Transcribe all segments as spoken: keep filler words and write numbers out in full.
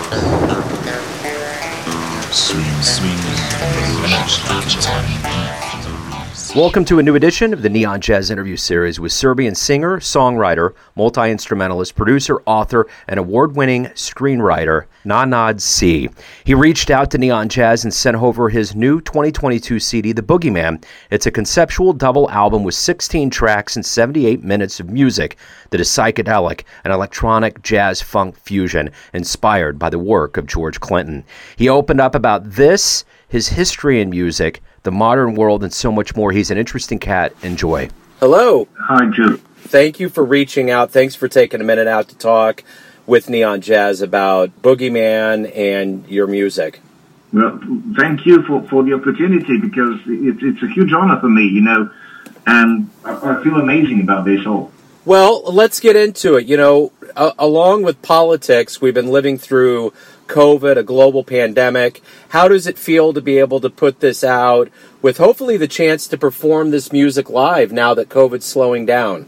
Swing, swing, much like a time. Welcome to a new edition of the Neon Jazz interview series with Serbian singer, songwriter, multi-instrumentalist, producer, author, and award-winning screenwriter Nenad C. He reached out to Neon Jazz and sent over his new twenty twenty-two C D, The Boogeyman. It's a conceptual double album with sixteen tracks and seventy-eight minutes of music that is psychedelic and electronic jazz funk fusion inspired by the work of George Clinton. He opened up about this, his history in music, the modern world, and so much more. He's an interesting cat. Enjoy. Hello. Hi, Joe. Thank you for reaching out. Thanks for taking a minute out to talk with Neon Jazz about Boogeyman and your music. Well, thank you for, for the opportunity, because it, it's a huge honor for me, you know, and I, I feel amazing about this all. Well, let's get into it. You know, uh, along with politics, we've been living through COVID, a global pandemic. How does it feel to be able to put this out with hopefully the chance to perform this music live now that COVID's slowing down?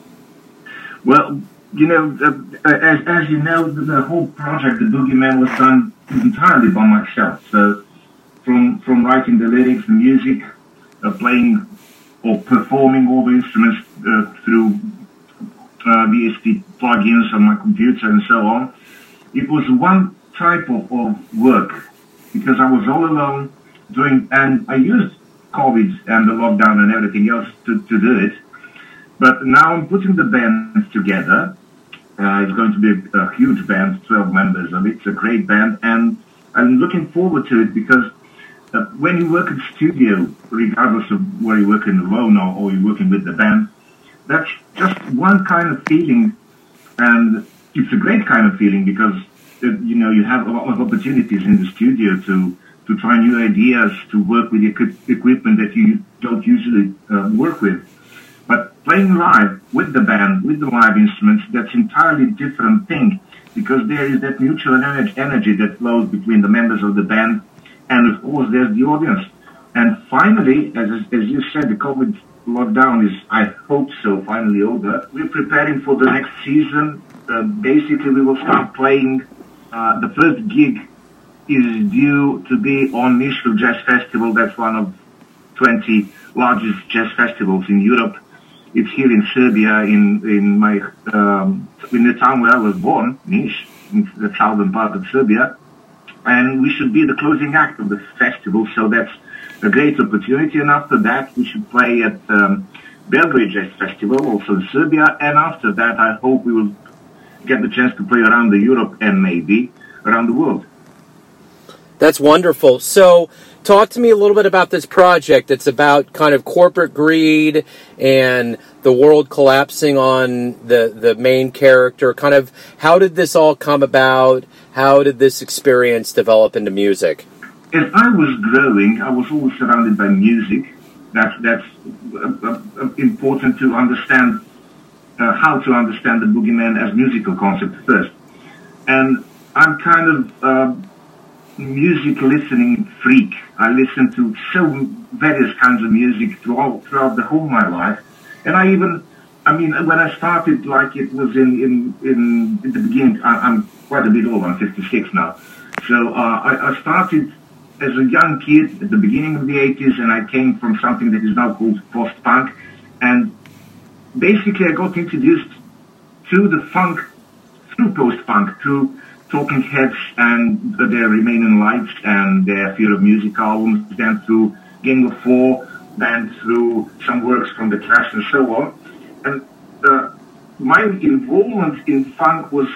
Well, you know, uh, as, as you know, the, the whole project, The Boogeyman, was done entirely by myself. So from from writing the lyrics, the music, uh, playing or performing all the instruments uh, through uh, V S T plugins on my computer and so on, it was one type of, of work, because I was all alone doing, and I used COVID and the lockdown and everything else to, to do it. But now I'm putting the band together. Uh, it's going to be a, a huge band, twelve members of it. It's a great band, and I'm looking forward to it, because uh, when you work in studio, regardless of whether you're working alone or, or you're working with the band, that's just one kind of feeling, and it's a great kind of feeling, because you know, you have a lot of opportunities in the studio to, to try new ideas, to work with equi- equipment that you don't usually uh, work with. But playing live with the band, with the live instruments, that's entirely different thing, because there is that mutual energy that flows between the members of the band, and of course there's the audience. And finally, as, as you said, the COVID lockdown is, I hope so, finally over. We're preparing for the next season. Uh, basically, we will start playing. Uh, the first gig is due to be on Nishville Jazz Festival. That's one of twenty largest jazz festivals in Europe. It's here in Serbia, in in my um, in the town where I was born, Niš, in the southern part of Serbia. And we should be the closing act of the festival, so that's a great opportunity. And after that, we should play at um, Belgrade Jazz Festival, also in Serbia. And after that, I hope we will get the chance to play around the Europe and maybe around the world. That's wonderful. So talk to me a little bit about this project. It's about kind of corporate greed and the world collapsing on the, the main character. Kind of, how did this all come about? How did this experience develop into music? As I was growing, I was always surrounded by music. That, that's uh, uh, important to understand. Uh, how to understand the Boogeyman as musical concept first. And I'm kind of uh, music listening freak. I listen to so various kinds of music throughout, throughout the whole of my life. And I even, I mean, when I started, like it was in, in, in, in the beginning, I, I'm quite a bit old, I'm fifty-six now. So uh, I, I started as a young kid at the beginning of the eighties, and I came from something that is now called post-punk. And basically, I got introduced to the funk through post-punk, through Talking Heads and their Remaining Lights and their Fear of Music albums, then through Gang of Four, then through some works from The Clash and so on. And uh, my involvement in funk was,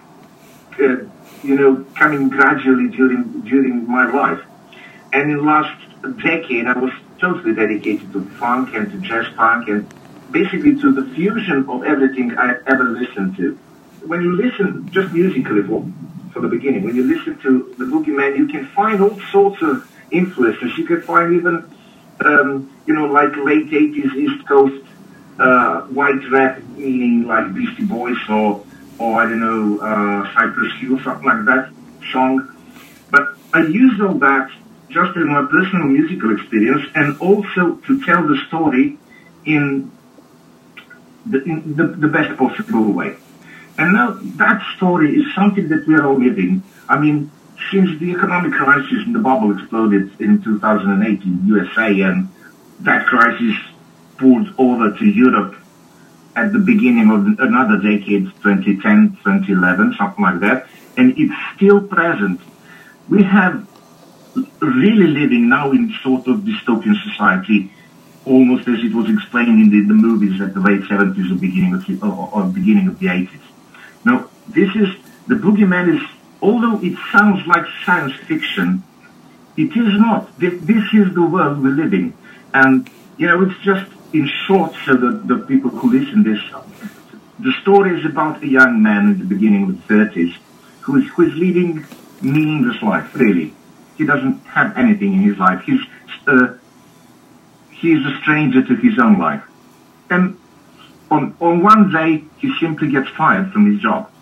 uh, you know, coming gradually during during my life. And in the last decade, I was totally dedicated to funk and to jazz funk and basically to the fusion of everything I ever listened to. When you listen, just musically for, for the beginning, when you listen to the Boogeyman, you can find all sorts of influences. You can find even, um, you know, like late eighties East Coast uh, white rap, meaning like Beastie Boys or, or I don't know, uh, Cypress Hill, something like that song. But I use all that just in my personal musical experience, and also to tell the story in the, in the, the best possible way. And now that story is something that we are all living. I mean, since the economic crisis and the bubble exploded in two thousand eight in U S A, and that crisis pulled over to Europe at the beginning of another decade, twenty ten, twenty eleven, something like that, and it's still present. We have really living now in sort of dystopian society, almost as it was explained in the, the movies at the late seventies or beginning of the, or, or beginning of the eighties. Now, this is, the boogeyman is, although it sounds like science fiction, it is not. This, this is the world we live in. And, you know, it's just in short, so that the people who listen to this, the story is about a young man in the beginning of the thirties who is, who is leading meaningless life, really. He doesn't have anything in his life. He's, uh, he's a stranger to his own life. And on, on one day, he simply gets fired from his job.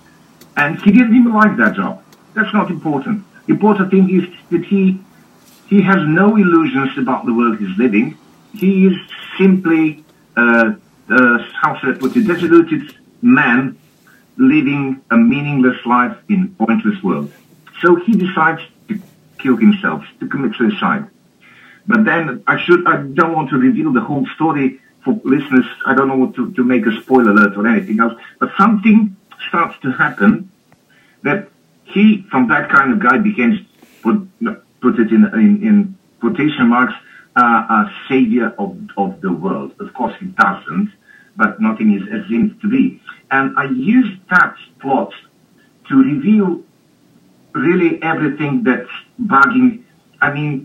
And he didn't even like that job. That's not important. The important thing is that he, he has no illusions about the world he's living. He is simply, uh, uh, how should I put it, a diluted man living a meaningless life in a pointless world. So he decides to kill himself, to commit suicide. But then I should, I don't want to reveal the whole story for listeners. I don't know to, to make a spoiler alert or anything else. But something starts to happen that he, from that kind of guy, becomes, put, put it in, in, in quotation marks, uh, a savior of, of the world. Of course he doesn't, but nothing is as seems to be. And I used that plot to reveal really everything that's bugging, I mean,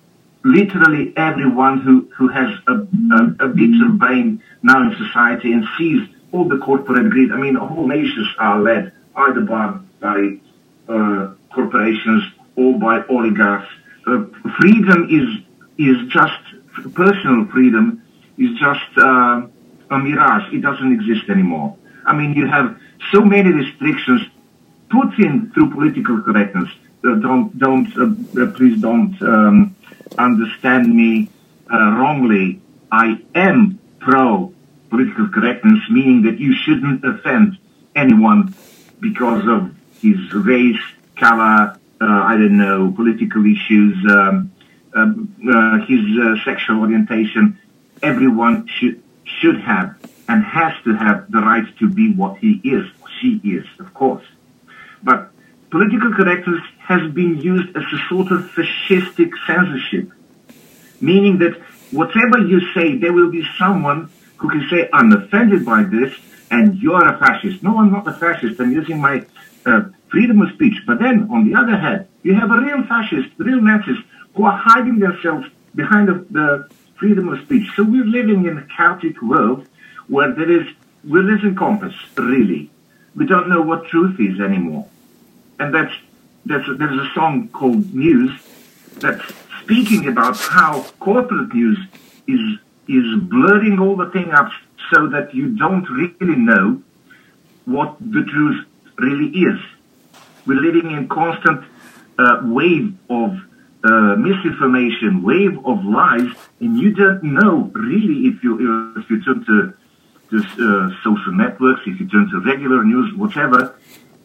literally everyone who, who has a, a, a bit of brain now in society and sees all the corporate greed. I mean, whole nations are led either by, by uh, corporations or by oligarchs. Uh, freedom is is just, personal freedom is just uh, a mirage. It doesn't exist anymore. I mean, you have so many restrictions put in through political correctness. Uh, don't, don't, uh, please don't um, understand me uh, wrongly. I am pro political correctness, meaning that you shouldn't offend anyone because of his race, color, uh, I don't know, political issues, um, um, uh, his uh, sexual orientation. Everyone should should have and has to have the right to be what he is, she is, of course. But political correctness has been used as a sort of fascistic censorship, meaning that whatever you say, there will be someone who can say, I'm offended by this, and you're a fascist. No, I'm not a fascist. I'm using my uh, freedom of speech. But then, on the other hand, you have a real fascist, real Nazis, who are hiding themselves behind the, the freedom of speech. So we're living in a chaotic world where there is, we're losing compass, really. We don't know what truth is anymore. And that's, that's there's a song called News that's speaking about how corporate news is is blurring all the thing up so that you don't really know what the truth really is. We're living in constant uh, wave of uh, misinformation, wave of lies, and you don't know really if you if you turn to, to uh, social networks, if you turn to regular news, whatever.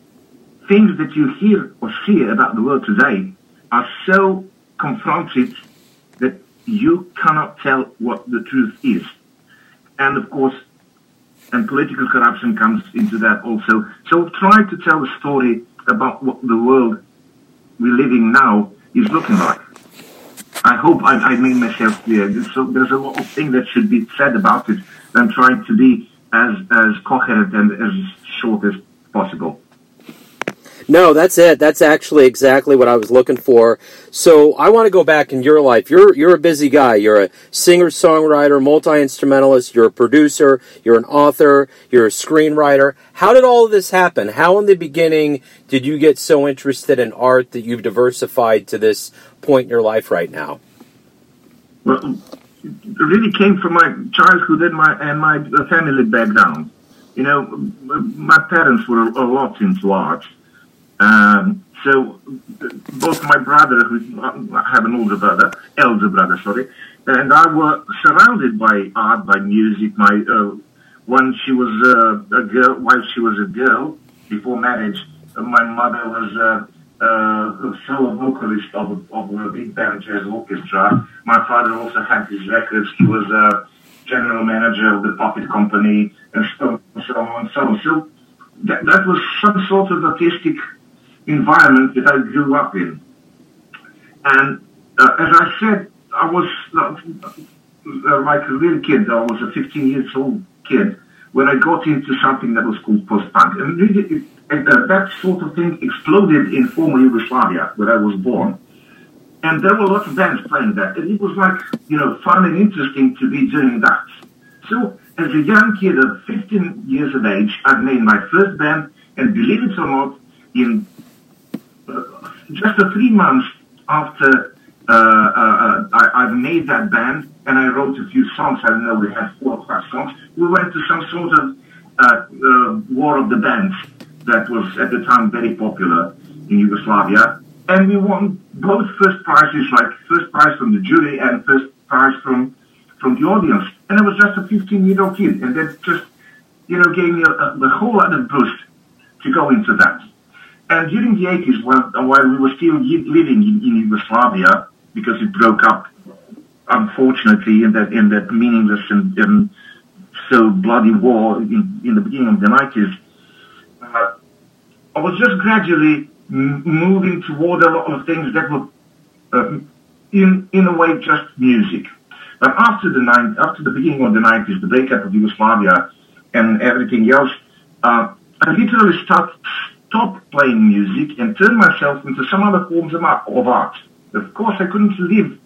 Things that you hear or see about the world today are so confronted that you cannot tell what the truth is. And of course, and political corruption comes into that also. So try to tell a story about what the world we're living now is looking like. I hope I, I made myself clear. So there's a lot of things that should be said about it. I'm trying to be as, as coherent and as short as possible. No, that's it. That's actually exactly what I was looking for. So I want to go back in your life. You're you're a busy guy. You're a singer-songwriter, multi-instrumentalist. You're a producer. You're an author. You're a screenwriter. How did all of this happen? How in the beginning did you get so interested in art that you've diversified to this point in your life right now? Well, it really came from my childhood and my and my family background. You know, my parents were a lot into art. Um, so both my brother, who I have an older brother, elder brother, sorry, and I were surrounded by art, by music. My uh, when she was uh, a girl, while she was a girl, before marriage, uh, my mother was uh, uh, a solo vocalist of, of a big band jazz orchestra. My father also had his records. He was a general manager of the puppet company, and so, so on and so on. So that, that was some sort of artistic environment that I grew up in. And uh, as I said, I was uh, uh, like a real kid. I was a fifteen years old kid when I got into something that was called post-punk. And really, it, it, uh, that sort of thing exploded in former Yugoslavia, where I was born. And there were lots of bands playing that. And it was like, you know, fun and interesting to be doing that. So as a young kid of fifteen years of age, I made my first band. And believe it or not, in uh, just a three months after uh, uh, I, I made that band, and I wrote a few songs, I don't know, we had four or five songs, we went to some sort of uh, uh, war of the bands that was at the time very popular in Yugoslavia. And we won both first prizes, like first prize from the jury and first prize from from the audience. And I was just a fifteen-year-old kid, and that just, you know, gave me a, a, a whole other boost to go into that. And during the eighties, while, while we were still living in, in Yugoslavia, because it broke up, unfortunately, in that in that meaningless and, and so bloody war in, in the beginning of the nineties, uh, I was just gradually m- moving toward a lot of things that were, uh, in in a way, just music. But after the nine, after the beginning of the nineties, the breakup of Yugoslavia and everything else, uh, I literally start, stopped playing music and turned myself into some other forms of art. Of art. Of course, I couldn't live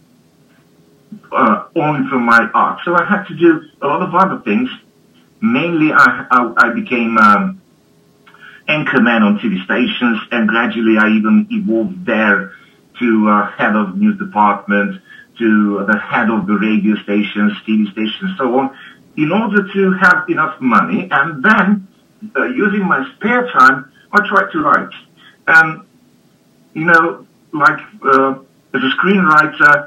uh, only from my art, so I had to do a lot of other things. Mainly, I, I, I became um, anchorman on T V stations, and gradually I even evolved there to uh, head of news department, to the head of the radio stations, T V stations, so on, in order to have enough money. And then, uh, using my spare time, I tried to write. And, you know, like, uh, as a screenwriter,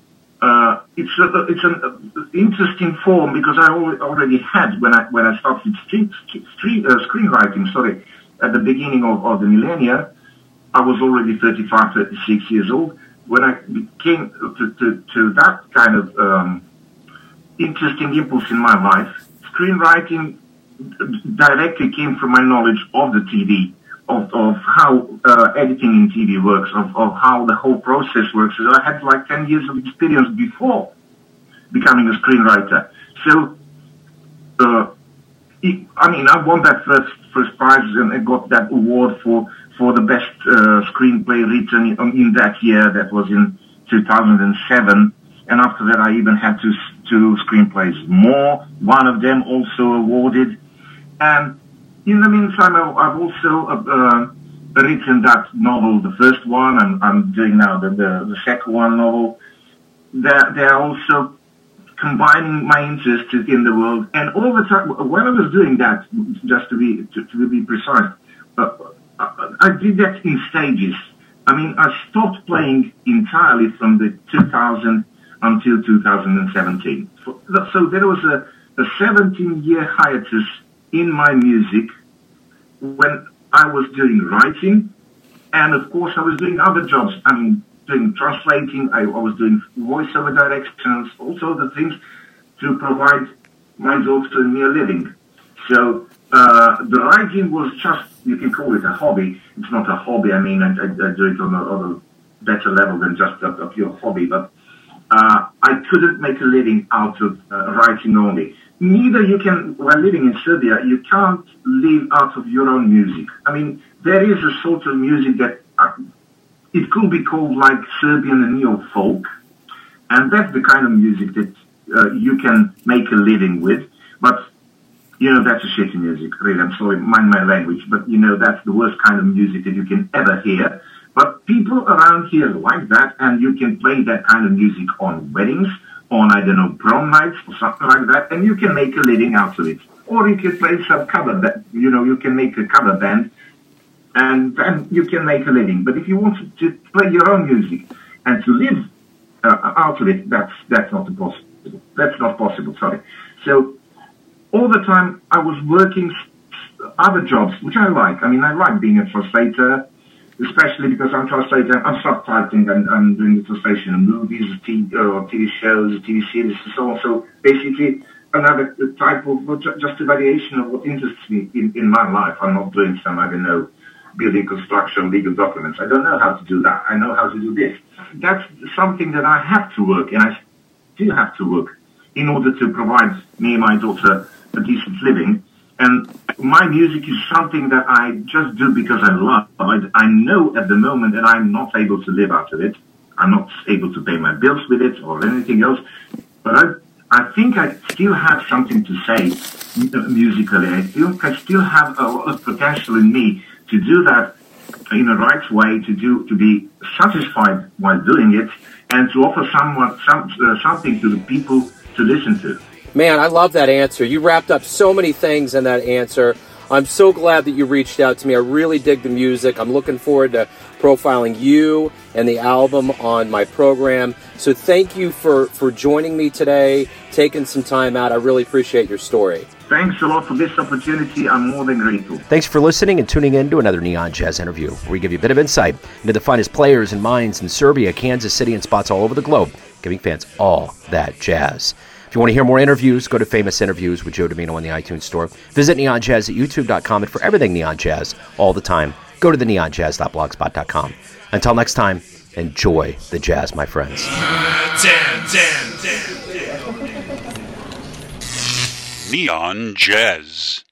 uh, it's a, it's an uh, interesting form, because I already had, when I when I started street, street, uh, screenwriting, sorry, at the beginning of, of the millennia, I was already thirty-five, thirty-six years old. When I came to, to, to that kind of um, interesting impulse in my life, screenwriting directly came from my knowledge of the T V, of, of how uh, editing in T V works, of, of how the whole process works. So I had like ten years of experience before becoming a screenwriter. So, uh, it, I mean, I won that first first prize, and I got that award for for the best uh, screenplay written in, in that year. That was in two thousand seven. And after that, I even had two, two screenplays more, one of them also awarded. And in the meantime, I've also uh, written that novel, the first one, and I'm doing now the, the, the second one novel. They're, they're also combining my interest in the world. And all the time, when I was doing that, just to be to, to be precise, uh, I, I did that in stages. I mean, I stopped playing entirely from the two thousand until two thousand seventeen. So, so there was a, a seventeen-year hiatus in my music when I was doing writing, and of course I was doing other jobs. I mean, doing translating, I, I was doing voiceover directions, all sorts of things to provide my daughter and me a living. So uh, the writing was just, you can call it a hobby. It's not a hobby. I mean, I, I, I do it on a, on a better level than just a, a pure hobby, but uh, I couldn't make a living out of uh, writing only. Neither you can, while living in Serbia, you can't live out of your own music. I mean, there is a sort of music that, uh, it could be called like Serbian and neo-folk, and that's the kind of music that uh, you can make a living with, but, you know, that's a shitty music, really. I'm sorry, mind my language, but, you know, that's the worst kind of music that you can ever hear. But people around here like that, and you can play that kind of music on weddings, on, I don't know, prom nights or something like that, and you can make a living out of it. Or you can play some cover band, you know, you can make a cover band, and then you can make a living. But if you want to play your own music and to live uh, out of it, that's that's not possible. That's not possible, sorry. So all the time I was working other jobs, which I like. I mean, I like being a translator, especially because I'm translating, I'm subtitling, and I'm doing the translation of movies, T V, or T V shows, T V series, and so on. So basically, another type of, just a variation of what interests me in, in my life. I'm not doing some, I don't know, building construction, legal documents. I don't know how to do that. I know how to do this. That's something that I have to work, and I still have to work in order to provide me and my daughter a decent living. And my music is something that I just do because I love. I, I know at the moment that I'm not able to live out of it. I'm not able to pay my bills with it or anything else. But I, I think I still have something to say musically. I feel I still have a lot of potential in me to do that in a right way, to do to be satisfied while doing it, and to offer someone some uh, something to the people to listen to. Man, I love that answer. You wrapped up so many things in that answer. I'm so glad that you reached out to me. I really dig the music. I'm looking forward to profiling you and the album on my program. So thank you for, for joining me today, taking some time out. I really appreciate your story. Thanks a lot for this opportunity. I'm more than grateful. Thanks for listening and tuning in to another Neon Jazz interview, where we give you a bit of insight into the finest players and minds in Serbia, Kansas City, and spots all over the globe, giving fans all that jazz. If you want to hear more interviews, go to Famous Interviews with Joe Domino in the iTunes Store. Visit neon jazz at youtube dot com, and for everything Neon Jazz all the time, go to the neon jazz dot blogspot dot com. Until next time, enjoy the jazz, my friends. Neon Jazz.